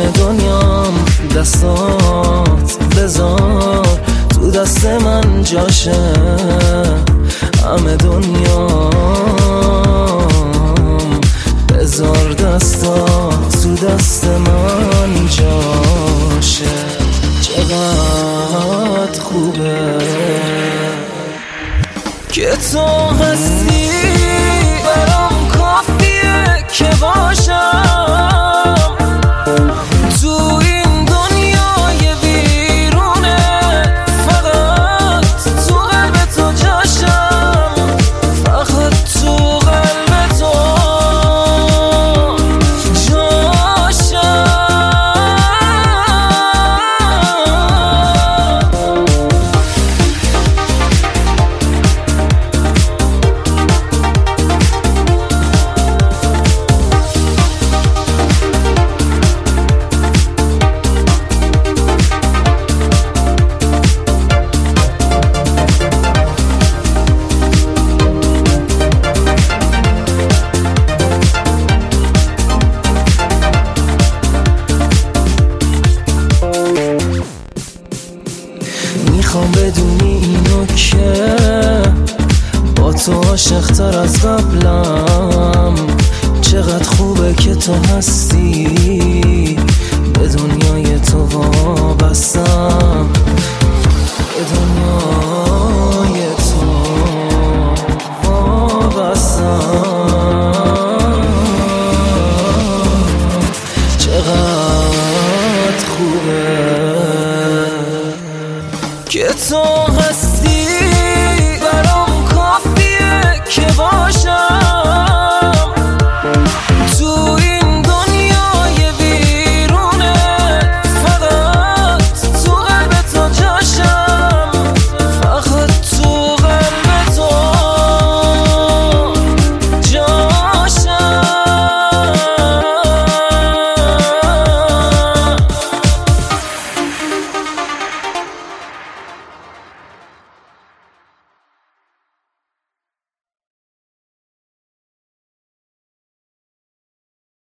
دنیام دستات بذار تو دست من جاشه، همه دنیام بذار دستات تو دست من جاشه. چقدر خوبه که تو هستی، برام کافیه که باشم تو این دنیای بیرونه، فقط تو قلب تو جاشم، فقط تو قلب تو جاشم. میخوام بدونی اینو که با تو عاشق‌تر از قبلم، چقدر خوبه که تو هستی، به دنیای تو وابستم، به دنیای تو وابستم. چقدر خوبه که تو هستی.